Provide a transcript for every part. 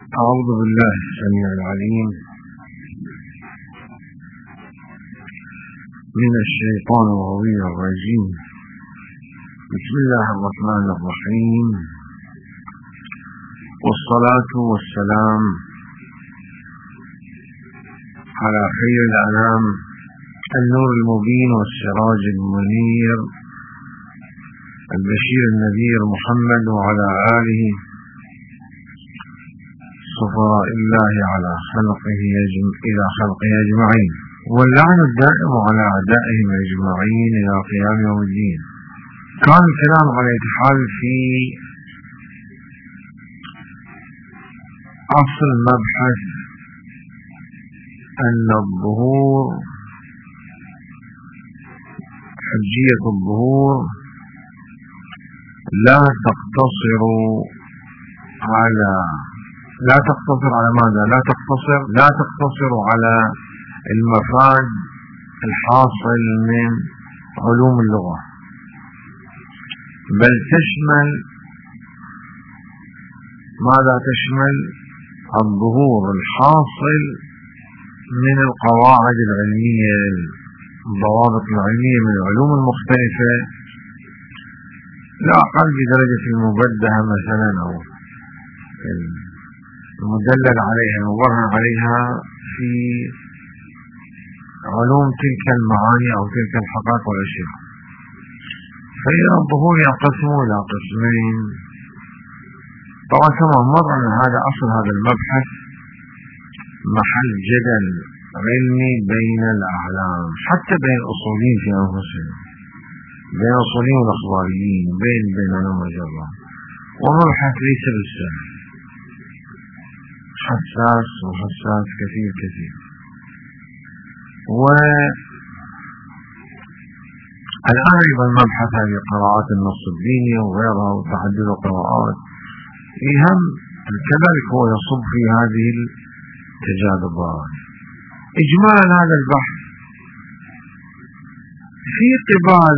أعوذ بالله السميع العليم من الشيطان الرجيم. بسم الله الرحمن الرحيم، والصلاة والسلام على خير الأنام النور المبين والسراج المنير البشير النذير محمد وعلى آله صفراء الله على إلى خلقه أجمعين، واللعن الدائم على أعدائهم أجمعين إلى قيام يوم الدين. كان الكلام على الاتحاد في أصل مبحث أن الظهور، حجية الظهور لا تقتصر على ماذا؟ لا تقتصر على المفاد الحاصل من علوم اللغة، بل تشمل ماذا؟ تشمل الظهور الحاصل من القواعد العلمية، الضوابط العلمية من العلوم المختلفة، لا أقل بدرجة المبدهة مثلا أو المدلل عليها المبرهن عليها في علوم تلك المعاني أو تلك الحقائق والأشياء. فإذا الظهور ينقسم إلى قسمين. طبعا كما مر أن هذا أصل هذا المبحث محل جدل علمي بين الأعلام، حتى بين الأصوليين في أنفسهم، بين الأصوليين والأخباريين، بيننا مجرة، ومبحث ليس بالسهل، حساس كثير. والآن أيضا مبحث هذه قراءات النص الديني وغيرها وتعدد القراءات يهم كذلك هو يصب في هذه التجاذبات. إجمالا هذا البحث في قبال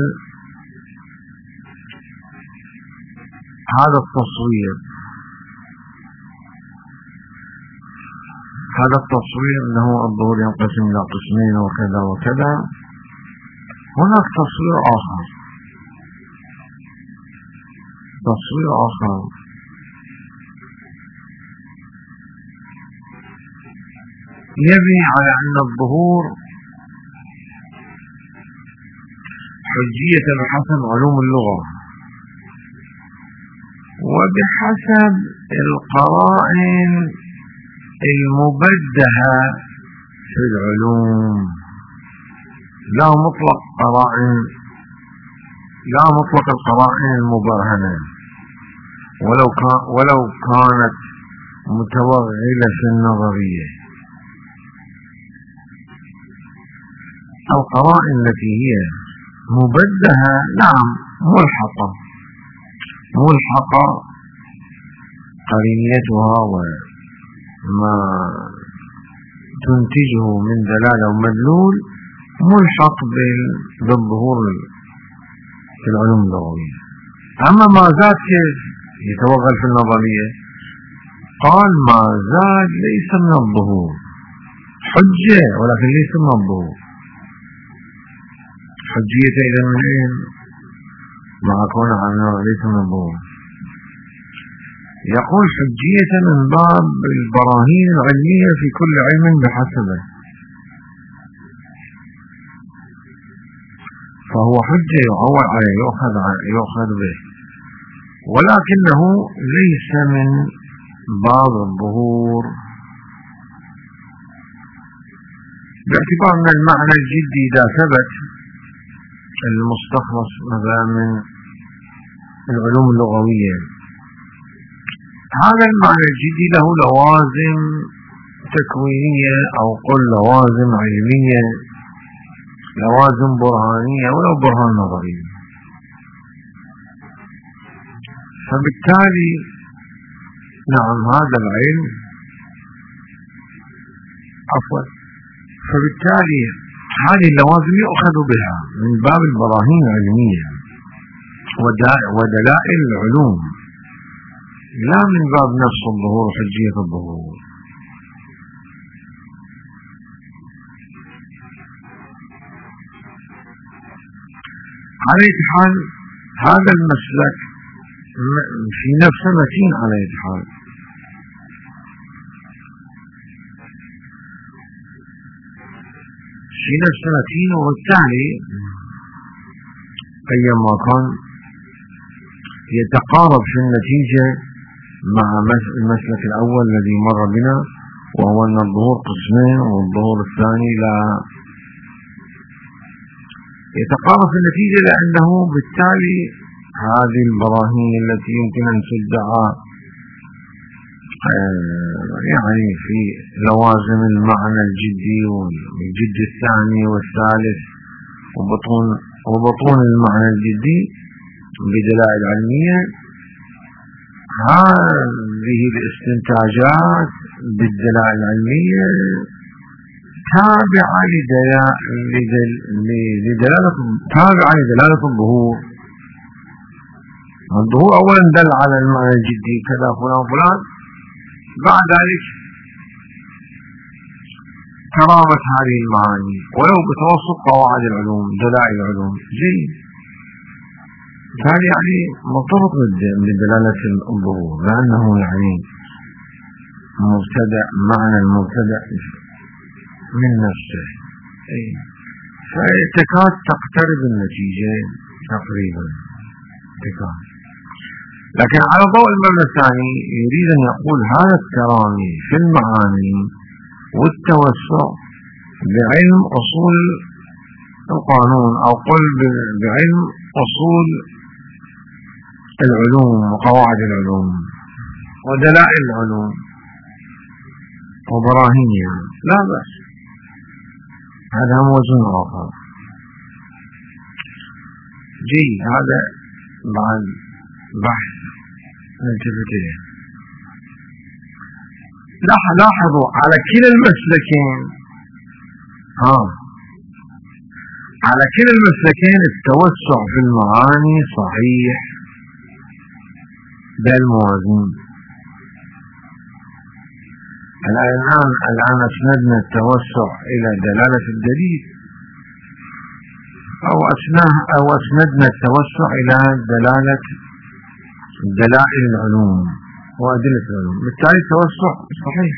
هذا التصوير أنه الظهور ينقسم إلى قسمين وكذا وكذا. هناك تصوير آخر يبني على أن الظهور حجية بحسب علوم اللغة وبحسب القرائن المبدهة في العلوم، لا مطلق القرائن المبرهنة ولو كانت متوغلة في النظرية. القرائن التي هي مبدهة نعم ملحقة قرينيتها وما تنتجه من دلالة ومدلول ملحق بالظهور في العلوم اللغوية. أما ما زاد كيف يتوغل في النظرية؟ قال ما زاد ليس من الظهور، حجة ولكن ليس من الظهور. حجية إذا من أين؟ مع كونه ليس من الظهور. يقول حجية من باب البراهين العلمية في كل علم بحسبه، فهو حجة يعول عليه يؤخذ به، ولكنه ليس من باب الظهور، باعتبار أن المعنى الجدي إذا ثبت المستخلص مثلا من العلوم اللغوية، هذا المعنى الجدي له لوازم تكوينية أو قل لوازم علمية، لوازم برهانية ولو برهان نظرية. فبالتالي نعم هذا العلم فبالتالي هذه اللوازم يؤخذ بها من باب البراهين العلمية ودلائل العلوم، لا من باب نفس الظهور وحجية الظهور. على أي حال هذا المسلك في نفسه متين على أي حال. في نفسه متين، وبالتالي أيما كان يتقارب في النتيجة مع المسلك الأول الذي مر بنا، وهو أن الظهور قسمين والظهور الثاني لا يتقارب في النتيجة، لأنه بالتالي هذه البراهين التي يمكن أن تدعى يعني في لوازم المعنى الجدي والجد الثاني والثالث وبطون المعنى الجدي بدلائل علمية، هذه الاستنتاجات بالدلائل العلمية تابعة لدلالة الظهور. الظهور أولا دل على المعنى الجدي كذا فلان فلان، بعد ذلك كرامة هذه المعاني ولو بتوسط قواعد العلوم دلائل العلوم جيد. هذا يعني مرتبط بدلالة الظهور، لأنه يعني مبتدأ، معنى المبتدأ من نفسه، فتكاد تقترب النتيجة تقريبا تكاد. لكن على ضوء المبنى الثاني يريد أن يقول هذا الترامي في المعاني والتوسع بعلم أصول القانون، أو قل بعلم أصول العلوم وقواعد العلوم ودلائل العلوم وبراهينها، لا بأس، هذا موزن آخر جيد. هذا بعد بحث نلتفت إليه. لاحظوا على كلا المسلكين على كلا المسلكين التوسع في المعاني صحيح بالموازين. الآن أسندنا التوسع إلى دلالة الدليل، أو أسندنا التوسع إلى دلائل العلوم وأدلة العلوم، بالتالي التوسع صحيح.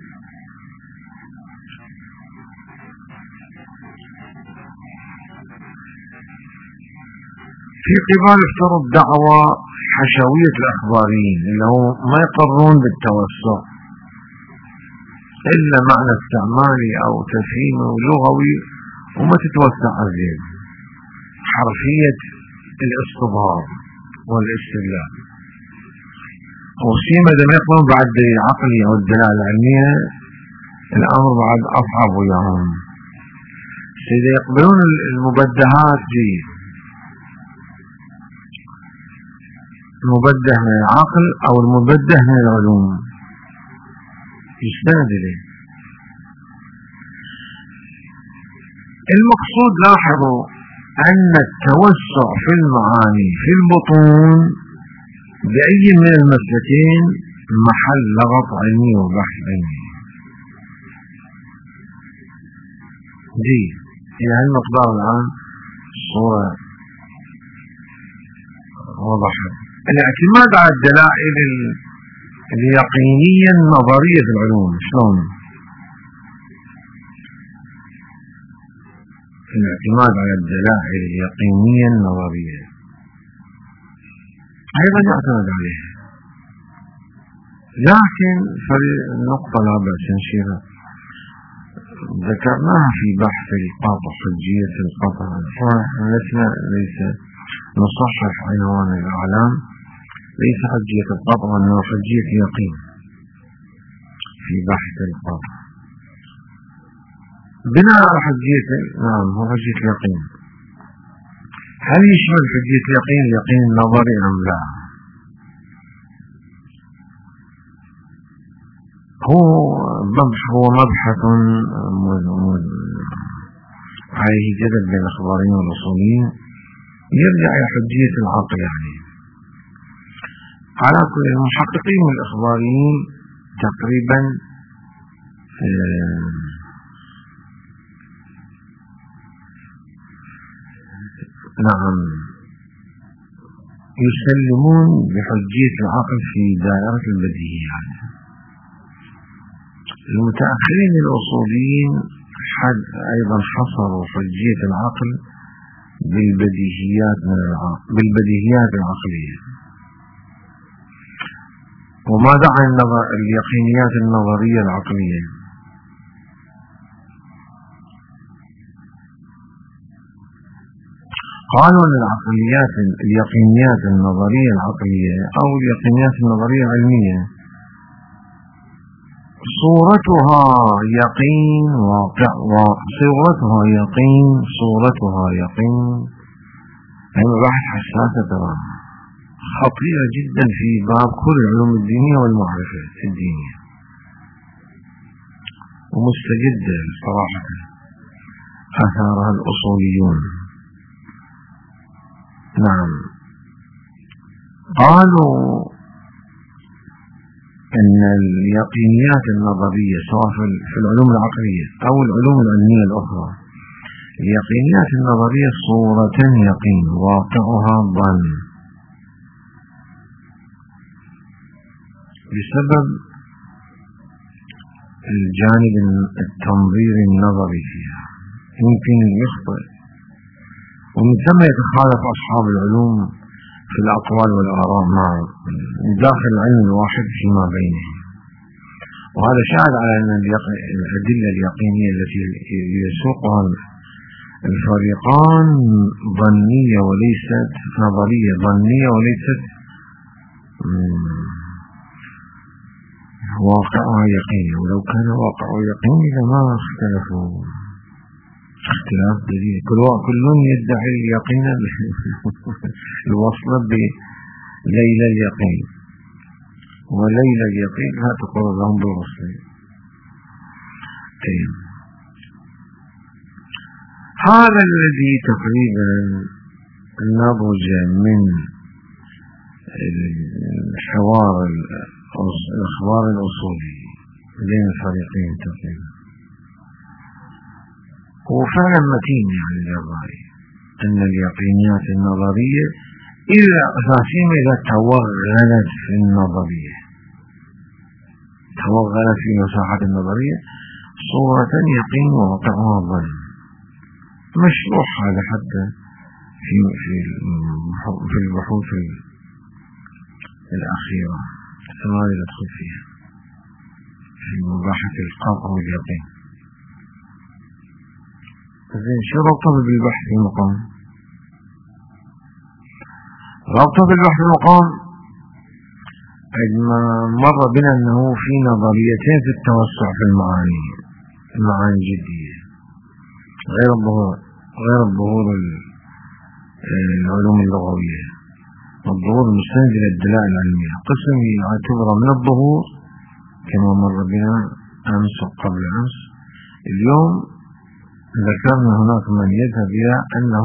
في قبال افترض دعوى حشوية الأخباريين اللي هو ما يقرون بالتوسع إلا معنى استعمالي أو تفهيمي ولغوي، وما تتوسع زين حرفية الاستظهار والاستدلال، وسيما إذا ما يقرون بعد الدليل العقلي أو الدلالة العلمية الأمر بعد أصعب وياهم. إذا يقبلون المبدهات جيد، المبده من العقل أو المبده من العلوم يستند إليه. المقصود لاحظوا أن التوسع في المعاني في البطون بأي من المسلكين محل لغط علمي وبحث علمي جيد. إلى هالمقدار الآن الصورة وضحت. الاعتماد على الدلائل اليقينية النظرية في العلوم شلون؟ الاعتماد على الدلائل اليقينية النظرية أيضا يعتمد عليها، لكن فالنقطة لا بأس نشيرها ذكرناها في بحث القطع، حجية القطع. ليس نصحح عنوان الإعلام ليس حجية القطع وإنما حجية اليقين في بحث القطع، بناء على حجية هو حجية اليقين. هل يشمل حجية اليقين النظري أم لا؟ هو مبحث عليه جدل بين الأخباريين والأصوليين، يرجع إلى حجية العقل. يعني على كل المحققين والإخباريين تقريبا نعم يسلمون بحجية العقل في دائرة البديهيات. المتأخرين الأصوليين أيضا حصروا حجية العقل بالبديهيات العقلية، وماذا عن اليقينيات النظرية العقلية؟ قالوا أن اليقينيات النظرية العقلية أو اليقينيات النظرية العلمية صورتها يقين واقع، وصورتها يقين، صورتها يقين. هي مباحث حساسة ترى، خطيرة جدا في باب كل العلوم الدينية والمعرفة الدينية، ومستجدة صراحة أثارها الأصوليون. نعم، قالوا أن اليقينيات النظرية سواء في العلوم العقلية أو العلوم العلمية الأخرى، اليقينيات النظرية صورة يقين واقعها ظن، بسبب الجانب التنظيري النظري فيها يمكن يخطئ، ومن ثم يتخالف أصحاب العلوم في الأقوال والآراء مع داخل العلم الواحد فيما بينه. وهذا شاهد على أن الأدلة اليقينية التي يسوقها الفريقان ظنية وليست نظرية، ظنية وليست واقعها يقيني. ولو كان واقعها يقيني لما اختلفوا اختلاف دليل، كل يدعي اليقين الوصل بليل اليقين، وليل اليقين لا تقر لهم بالوصل. هذا الذي تقريبا نضج من الحوار الأصولي بين الفريقين تقريبا، هو فعلا متين يعني الرأي أن اليقينيات النظرية إذا توغلت في النظرية، توغلت في مساحة النظرية صورة يقين واقعها ظن. مشروع هذا حتى في البحوث الأخيرة ما ندخل فيها في مباحث القطع واليقين. زين، شو ربطه بالبحث المقام؟ ربطه بالبحث المقام عندما مر بنا أنه في نظريتين في التوسع في المعاني الجدية غير الظهور العلوم اللغوية والظهور المستند إلى الدلائل العلمية. قسم يعتبر من الظهور كما مر بنا أمس وقبل أمس. اليوم ذكرنا هناك من يذهب إلى أنه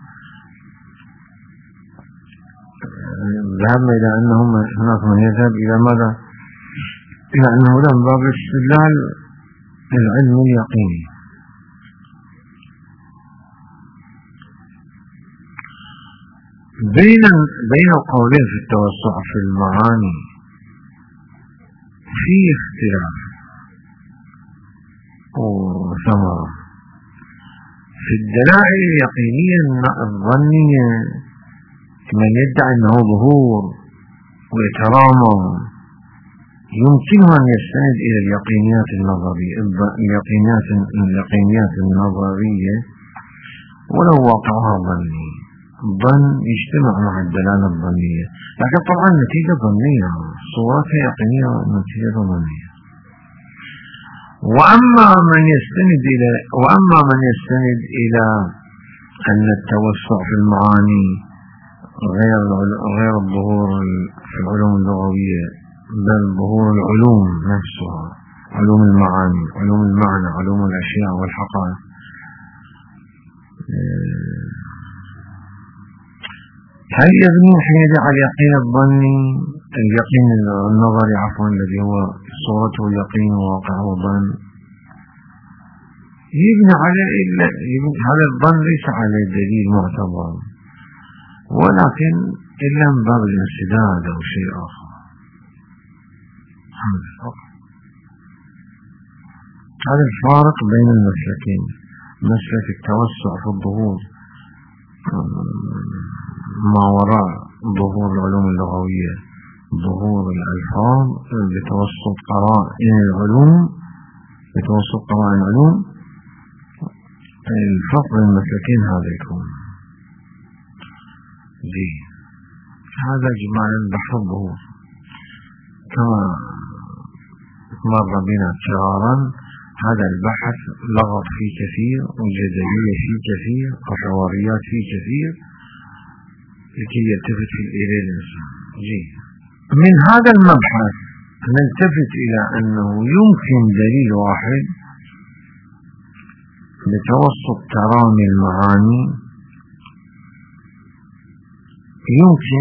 هناك من يذهب إلى ماذا؟ إلى أنه لا من باب استدلال العلم اليقيني. بين القولين في التوسع في المعاني في اختلاف وثمرة. في الدلائل اليقينية الظنية من يدعي أنه ظهور ويترامى يمكنه أن يستند إلى اليقينيات النظرية ولو واقعها ظني. الظن يجتمع مع الدلالة الظنية، لكن طبعا نتيجة ظنية، صورتها يقينية ونتيجة ظنية. وأما من يستند إلى أن التوسع في المعاني غير الظهور في العلوم اللغوية، بل ظهور العلوم نفسها، علوم المعاني، علوم المعنى، علوم الأشياء والحقائق. هل يغني حين يدعى اليقين الظني اليقين النظري الذي هو صورته يقين وواقعه ظن، يبنى على الظن ليس على دليل معتبر، ولكن إلا من باب الانسداد أو شيء آخر. هذا الفارق بين المسلكين، مسلك التوسع في الظهور ما وراء ظهور العلوم اللغوية، ظهور الألفاظ بتوسط قرائن العلوم، الفرق بين المسلكين هذا يكون هذا جمالا بحث الظهور كما مر بنا شرارا. هذا البحث لغط فيه كثير وجدلية فيه كثير وحواريات فيه كثير لكي يلتفت إليه الإنسان. من هذا المبحث نلتفت إلى أنه يمكن دليل واحد بتوسط ترامي المعاني، يمكن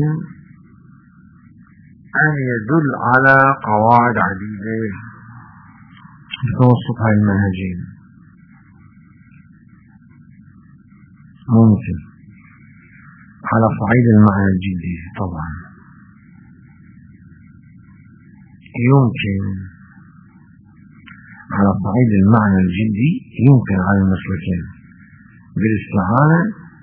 أن يدل على قواعد عديدة بتوسط هاي المنهجين. ممكن على صعيد المعنى الجدي طبعا، يمكن على صعيد المعنى الجدي يمكن على المسلكين بالاستعانة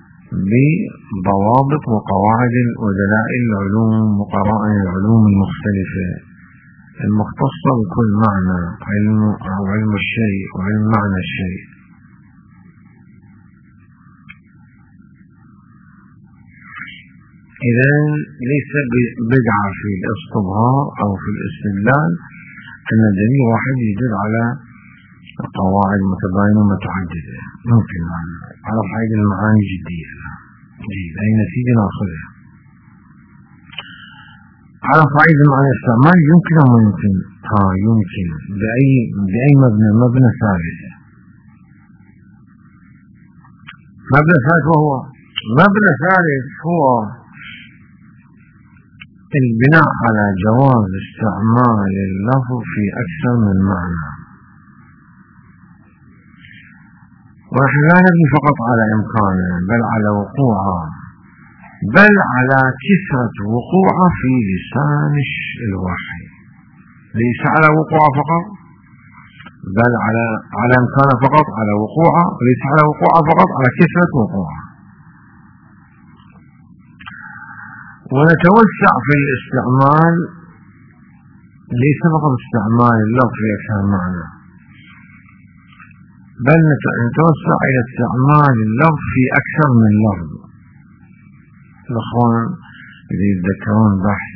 بضوابط وقواعد ودلائل العلوم وقرائن العلوم المختلفة المختصة بكل معنى، علم الشيء وعلم معنى الشيء. إذا ليس بدعة في الاستظهار أو في الاستدلال أن دليل واحد يدل على قواعد متباينة ومتعددة، ممكن على صعيد المعاني الجدية. أي نتيجة ناخذها على صعيد المعنى الاستعمال يمكن أو يمكن؟ يمكن بأي مبنى ثالث. مبنى ثالث هو البناء على جواز استعمال اللفظ في أكثر من معنى، ونحن لا نبني فقط على إمكانه بل على وقوعه، بل على كثرة وقوعه في لسان الوحي، ليس على وقوعه فقط بل على إمكانه فقط، على وقوعه، ليس على وقوعه فقط، على كثرة وقوعه. ونتوسع في الاستعمال، ليس فقط استعمال اللفظ في أكثر معنى، بل نتوسع إلى استعمال اللفظ في أكثر من لفظ. الأخوان اللي يتذكرون بحث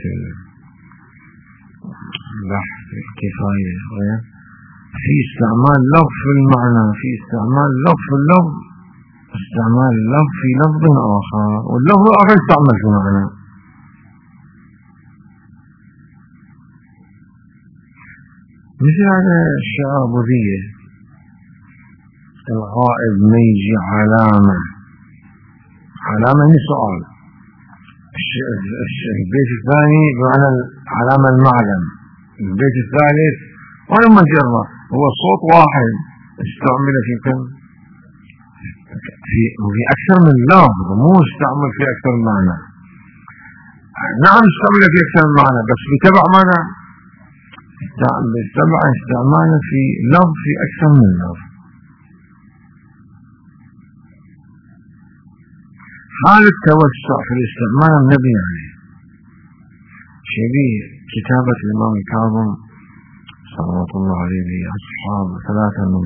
الكفاية في استعمال لفظ في المعنى، في استعمال لفظ في اللفظ، استعمال اللفظ في لفظ آخر، واللفظ الآخر يستعمل في معنى. مثل هذا الشعر بذية الغائب ما يجي علامة من سؤال. البيت الثاني بمعنى علامة المعلم، البيت الثالث ولا مجرة، هو صوت واحد استعمل في كم في أكثر من لفظ، مو استعمل في أكثر من معنى. نعم استعمل في أكثر من معنى بس بتبع معنى، بتبع استعماله في لفظ في أكثر من لفظ. حال التوسع في الاستعمال النبي عليه شبيه كتابة الإمام الكاظم صلوات الله عليه أصحاب ثلاثة من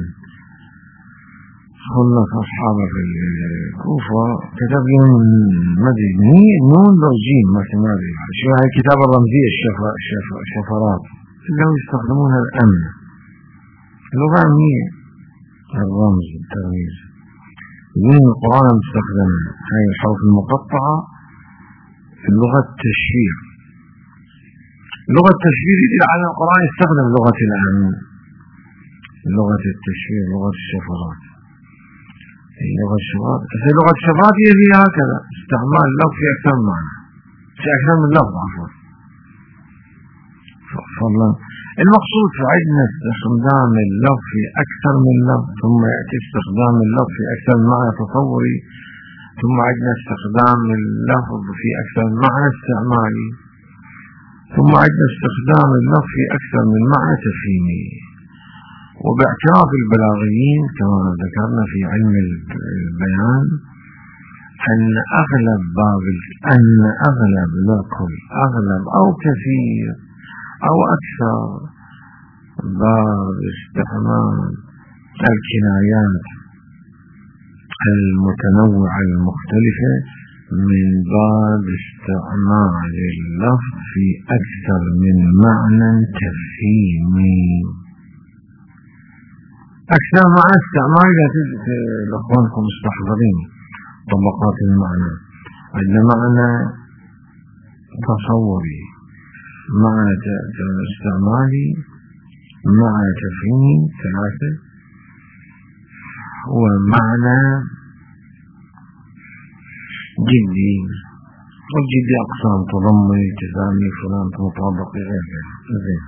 خلص أصحابه في الكوفة، كتب لهم مدني نون وجيم مثلا، شو هاي الكتابة الرمزية الشفرات لو يستخدمونها الأمن، اللغة الأمنية الرمز الترميز. من القرآن المستخدمة هاي الحروف المقطعة في لغة التشفير. لغة التشفير يدل على القرآن يستخدم لغة الأمن، لغة التشفير، لغة الشفرات. لغة الشفرات هي هكذا استعمال لفظ في أكثر من معنى، في أكثر من لفظ عفوا. فضلا. المقصود في عندنا استخدام اللفظ في أكثر من لفظ، ثم يأتي استخدام اللفظ في أكثر من معنى تصوري، ثم عندنا استخدام اللفظ في أكثر من معنى استعمالي، ثم عندنا استخدام اللفظ في أكثر من معنى تفهيمي. وباعتراف البلاغيين كما ذكرنا في علم البيان أن أغلب لا كل، أغلب أو كثير أو أكثر باب استعمال الكنايات المتنوعة المختلفة من باب استعمال اللفظ في أكثر من معنى تفهيمي. أكثر معنى استعمالي لأخوانكم مستحضرين طبقات المعنى. عندنا معنى تصوري، معنى استعمالي، معنى تفهيمي، ثلاثة، ومعنى جدي. والجدي أقسام تضمني، تسامي، فلان، مطابق، غيره. زين.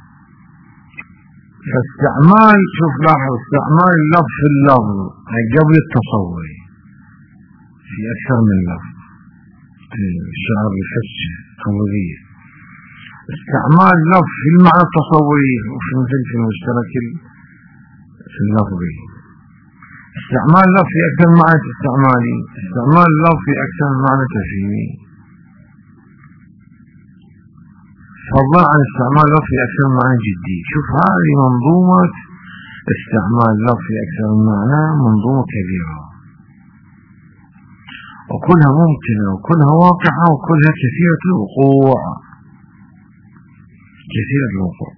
فاستعمال، شوف لاحظ، استعمال اللفظ في اللفظ قبل التصوري في أكثر من لفظ، الشعر الفسي قوية. استعمال لفظ في المعنى التصوري وفي مثل في المشترك في اللفظي. استعمال لفظ في أكثر من معنى استعمالي، استعمال لفظ في أكثر من معنى تفهيمي، فضلا عن استعمال لفظ في أكثر من معنى جدي. شوف هذه منظومة استعمال لفظ في أكثر من معنى، منظومة كبيرة وكلها ممكنة وكلها واقعة وكلها كثيرة الوقوع، كثيرة الوقوع.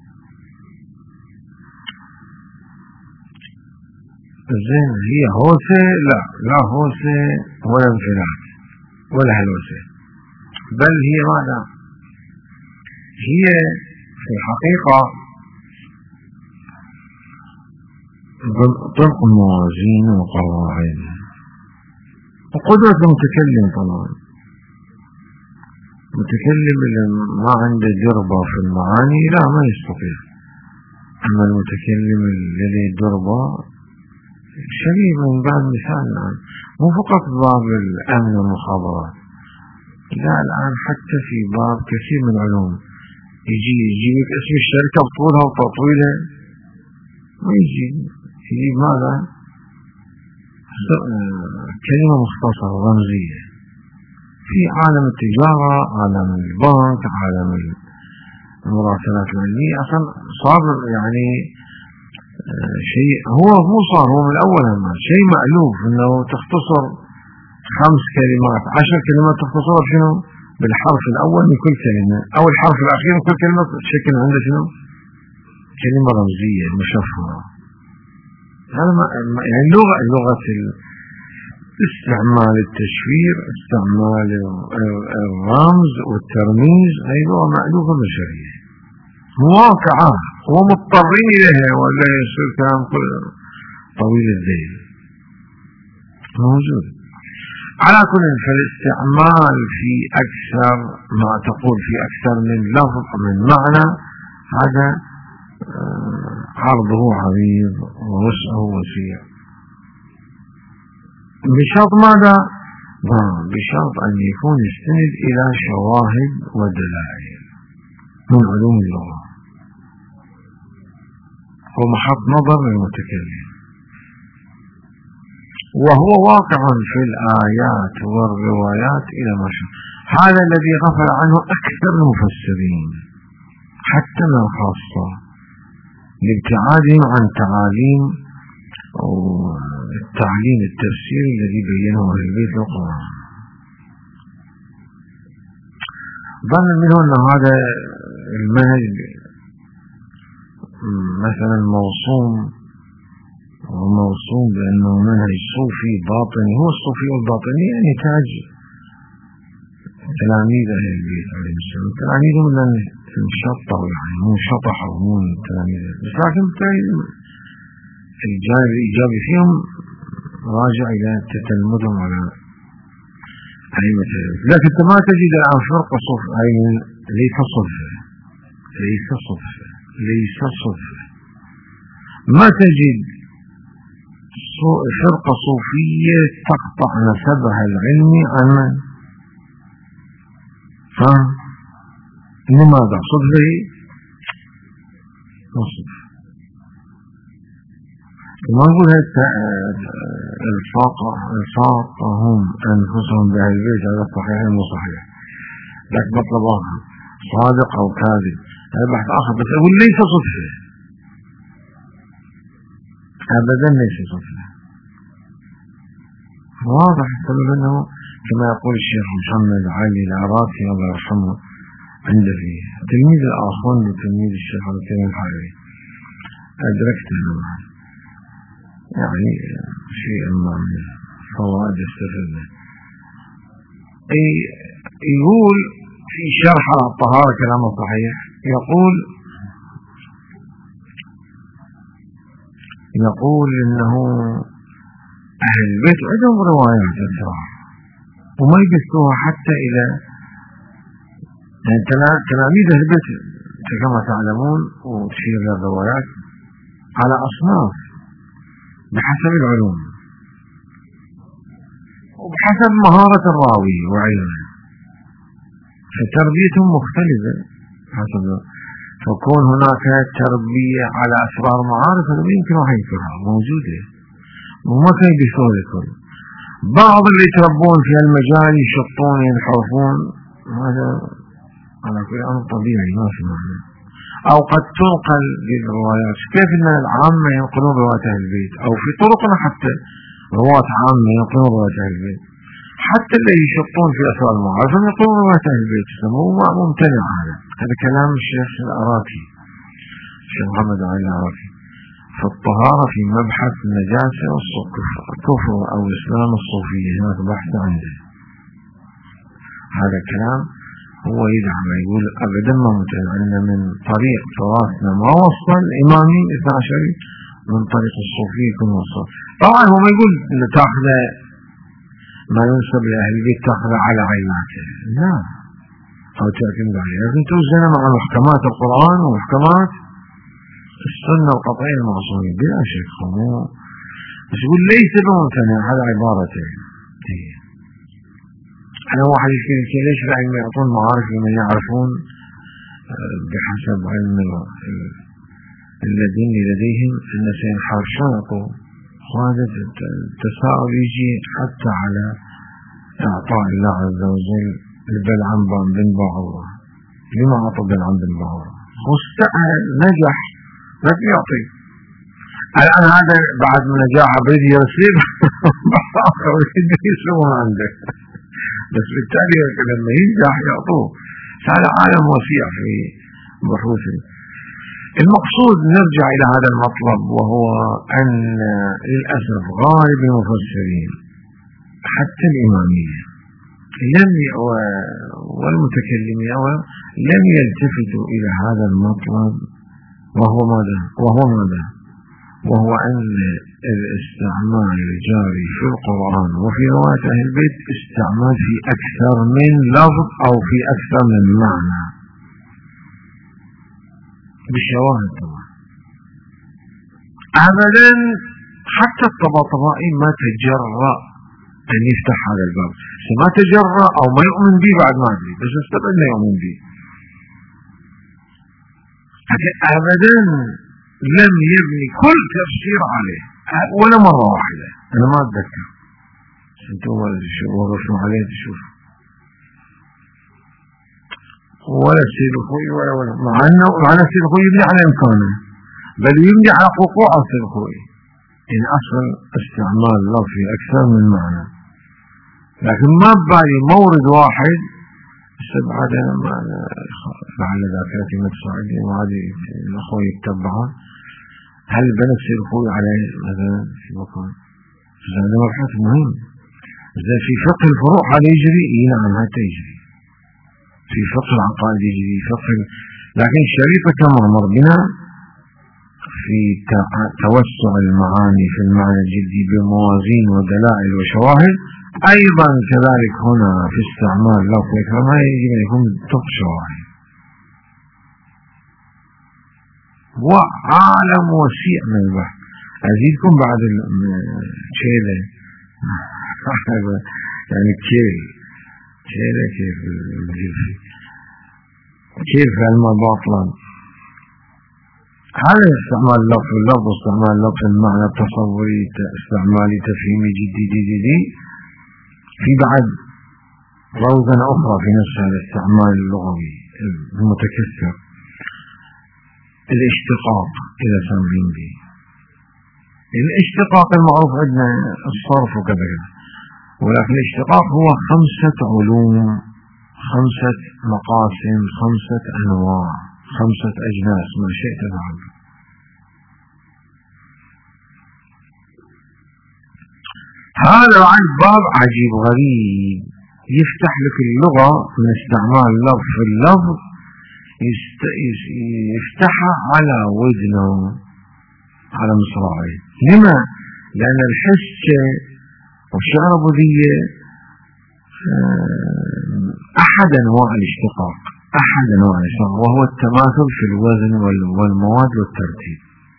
زين. هي هوسة؟ لا هوسة ولا انفلات ولا هلوسة، بل هي ماذا؟ هي في الحقيقة طرق موازين وقواعد وقدرة المتكلم. طبعا المتكلم اللي ما عنده دربة في المعاني لا ما يستطيع، أما المتكلم الذي دربة شبيه من باب مثال الآن، مو فقط باب الأمن والمخابرات، لا الآن حتى في باب كثير من العلوم يجيبك اسم الشركة بطولها وتطويلها، ما يجيب ماذا؟ كلمة مختصرة رمزية. في عالم التجارة، عالم البنك، عالم المراسلات العلمية، أصلا صار يعني شيء هو صار هو من الأول شيء مألوف أنه تختصر 5 كلمات 10 كلمات تختصر شنو؟ بالحرف الأول من كل كلمة أو الحرف الأخير من كل كلمة تشكل عنده شنو؟ كلمة رمزية مشفرة. هذا يعني لغة استعمال التشفير، استعمال الرمز والترميز، هي لغة مألوفة بشرية واقعة ومضطرين إليها، ولا يصير كلام طويل الذيل موجود. على كل فالاستعمال في أكثر ما تقول في أكثر من لفظ من معنى، هذا عرضه عريض ووسعه وسيع، بشرط ماذا؟ بشرط أن يكون يستند إلى شواهد ودلائل من علوم اللغة ومحط نظر للمتكلم، وهو واقع في الآيات والروايات إلى ما شاء. هذا الذي غفل عنه أكثر المفسرين حتى من خاصة لابتعادهم عن تعاليم أو التعليم التفسيري الذي بينه أهل البيت القرآن. ظن منه أن هذا المنهج مثلا موصوم بأنه منهج صوفي باطني. هو الصوفي والباطني يعني نتاج تلاميذ أهل البيت عليه السلام، تلاميذهم لأن شطحوا يعني مو شطحوا مو تلاميذ، لكن الجانب الإيجابي فيهم راجع إلى تتلمذهم على أئمة. لكن ما تجد الآن فرقة صوف اللي تصل ليس صدفة، ليس صدفة. ما تجد فرقة صوفية تقطع نسبها العلمي عن من؟ لماذا؟ صدفة؟ لا صدفة. ما نقول الفاقهم أنفسهم بأهل البيت، هذا صحيح مو صحيح، لكن مطلب آخر صادق أو كاذب هذا بحث آخر، بس أقول ليس صدفة، أبدا ليس صدفة. واضح السبب أنه كما يقول الشيخ محمد علي العراقي الله يرحمه عنده في تلميذ الآخر وتلميذ الشيخ الكريم الحالي، أدركت أنه يعني شيء ما من فوائد استفدنا. يقول في شرح الطهارة كلامه صحيح، يقول إنه أهل البيت عندهم روايات الصراحة وما يبثوها حتى إلى يعني تلاميذ أهل البيت كما تعلمون، وتشير الروايات على أصناف بحسب العلوم وبحسب مهارة الراوي وعلمه، فتربيتهم مختلفة حسب. فكون هناك تربية على أسرار معارف هذا يمكن أن ينكرها، موجودة وما كان بيسوي الكل. بعض اللي يتربون في المجال يشطون ينحرفون، هذا على كل أمر طبيعي ما في معنى. أو قد تنقل بالروايات، كيف أن العامة ينقلون روايات أهل البيت، أو في طرقنا حتى رواة عامة ينقلون روايات أهل البيت، حتى اللي يشطون في أسرار المعارف ينقلون روايات أهل البيت، هو ممتنع. هذا كلام الشيخ العراقي الشيخ محمد علي العراقي في الطهارة في مبحث النجاسة والكفر أو الإسلام الصوفية، هناك بحث عنده. هذا كلام هو يدعم، يقول أبدا ما متنعنا من طريق تراثنا ما وصل إمامي 12 من طريق الصوفية يكون وصل. طبعا هو ما يقول إن تأخذ ما ينسب لأهل البيت تأخذ على عيناته، لا، أو تعتمد عليها، لكن توزن مع محكمات القرآن ومحكمات السنة القطعية المعصومين بلا شك. بس يقول ليس بممتنع، هذا عبارته. أنا واحد يقول ليش العلم يعطون معارف لمن يعرفون بحسب علم الذين لديهم أن سينحرف شرطه، وهذا التساؤل يجي حتى على إعطاء الله عز وجل لبلعام بن باعورة. لما أعطى بلعام بن باعورة؟ واستعمل نجح لكن يعطي. الآن هذا بعد من نجاح بريد يرسل بعد آخر يسوون عندك، بس بالتالي لما ينجح يعطوه. هذا عالم وسيع في بحوثه. المقصود نرجع إلى هذا المطلب، وهو أن للأسف غالب المفسرين حتى الإمامية والمتكلمين لم يلتفتوا إلى هذا المطلب، وهو ماذا؟ وهو أن الاستعمال الجاري في القرآن وفي رواية أهل البيت استعمال في أكثر من لفظ أو في أكثر من معنى بالشواهد طبعا. أبدا حتى الطباطبائي ما تجرأ أن يفتح هذا الباب، ما تجرأ أو ما يؤمن به بعد ما أدري، بس استبعد لا يؤمن به. أبدا لم يبني كل تفسير عليه ولا مرة واحدة، أنا ما أتذكر انتوا ورسوا عليه تشوف، ولا السيد الخوي ولا مع السيد الخوي يبني على إمكانه، بل يبني على وقوع السيد الخوي إن أصل استعمال الله في أكثر من معنى. لكن ما ببالي مورد واحد استبعد لعل ذاكرتي متصاعدة وهذه الأخوة يتبعها. هل بنى السيد الخوي عليه مثلا في مكان؟ هذا مبحث مهم. إذا في فقه الفروع هذا يجري، نعم هذا يجري في فقه العقائد، يجري فقه، لكن الشريطة كما مر بنا في توسع المعاني في المعنى الجدي بموازين ودلائل وشواهد، أيضا كذلك هنا في استعمال لفظ كما يجب أن يكون طب شواهد. وعالم وسيع من البحث. أزيدكم بعد الشيلة يعني شيلة كيف علم باطلا. هذا استعمال اللفظ واستعمال اللفظ المعنى التصوري، استعمال تفهيمي جدي في بعد روزنة أخرى في نفس هذا الاستعمال اللغوي المتكثر، الاشتقاق. إذا سامعين به الاشتقاق المعروف عندنا الصرف وكذا، ولكن الاشتقاق هو 5 علوم، 5 مقاسم، 5 أنواع، 5 أجناس، ما شئت بعد. هذا عن باب عجيب غريب يفتح لك اللغة من استعمال لفظ في اللفظ، يفتحها على ودنه، على مصراعيه. لما؟ لأن الحسة والشعر بذية أحد أنواع الاشتقاق، أحد أنواع الاشتقاق، وهو التماثل في الوزن والمواد والترتيب.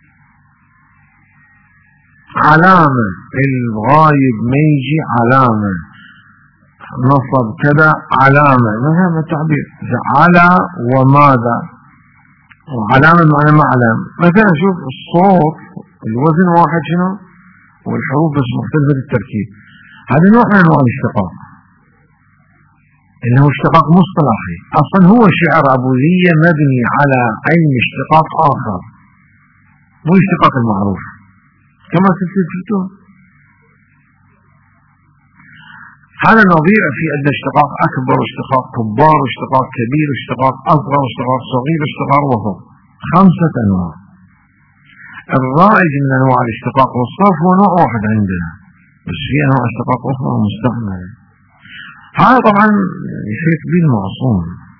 علامة الغايب ما يجي علامة، نصب كذا علامة، ما هذا التعبير؟ على وماذا، وعلامة معنى معلم. مثلا شوف الصوت الوزن واحد شنو، والحروف بس مختلفة التركيب. هذا نوع من أنواع الاشتقاق، إنه اشتقاق مصطلحي. أصلا هو شعر أبوذية مبني على علم اشتقاق آخر، مو اشتقاق المعروف كما تفتون. هذا نظير في أن اشتقاق أكبر، اشتقاق كبار، اشتقاق كبير، اشتقاق أصغر، اشتقاق صغير، اشتقاق وسط، 5 أنواع. الرائج من أنواع الاشتقاق والصرف هو نوع واحد عندنا، بس في أنواع اشتقاق أخرى مستعملة. هذا طبعا يفيد به المعصوم،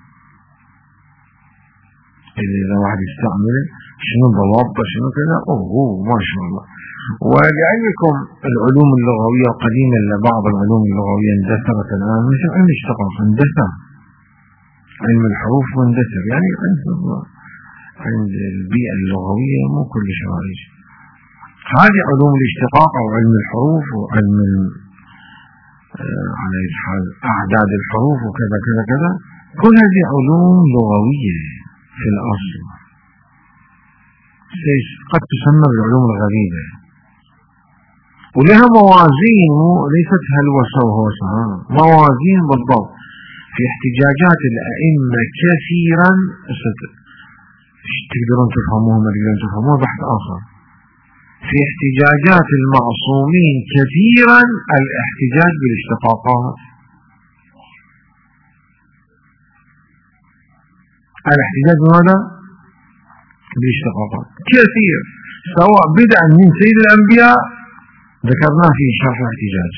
إذا واحد يستعمله شنو ضوابطه شنو كذا، ما شاء الله. ولعلمكم العلوم اللغوية القديمة، بعض العلوم اللغوية اندثرت الآن، مثل علم الاشتقاق اندثر، علم الحروف واندثر، يعني عند البيئة اللغوية مو كل شيء. هذه علوم الاشتقاق أو علم الحروف وعلم على حال أعداد الحروف وكذا كذا كذا، كل هذه علوم لغوية في الأصل، قد تسمى بالعلوم الغريبة، ولها موازين، ليست هلوسة وهوسة، موازين بالضبط. في احتجاجات الأئمة كثيرا تقدرون تفهموها، ما تقدرون تفهموها بحث آخر. في احتجاجات المعصومين كثيرا الاحتجاج بالاشتقاقات، الاحتجاج بماذا؟ بالاشتقاقات كثير، سواء بدءا من سيد الأنبياء ذكرناه في شرح الاحتجاج،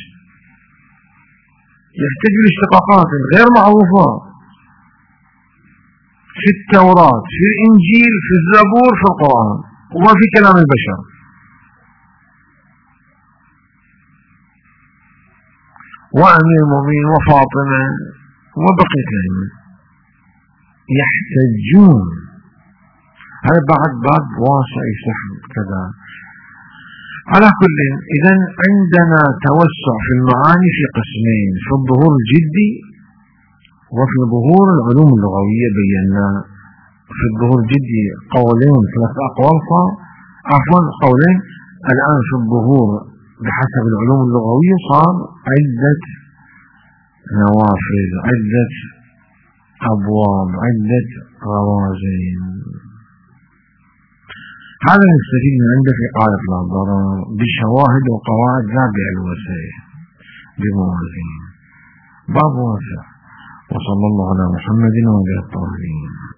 يحتج بالاشتقاقات الغير معروفة في التوراة، في الإنجيل، في الزبور، في القرآن، وما في كلام البشر. وأمير المؤمنين وفاطمة وبقية الأئمة يحتجون. هذا بعد باب واسع يسحب كذا. على كل، إذا عندنا توسع في المعاني في قسمين، في الظهور الجدي وفي ظهور العلوم اللغوية. بينا في الظهور الجدي قولين، 3 أقوال، قولين. الآن في الظهور بحسب العلوم اللغوية صار عدة نوافذ، عدة أبواب، عدة غوازين. هذا نستفيد من عنده في قاعدة لا ضرر بشواهد وقواعد لا بالوسائل، بموازين، باب واسع. وصلى الله على محمد وعلى آله الطاهرين.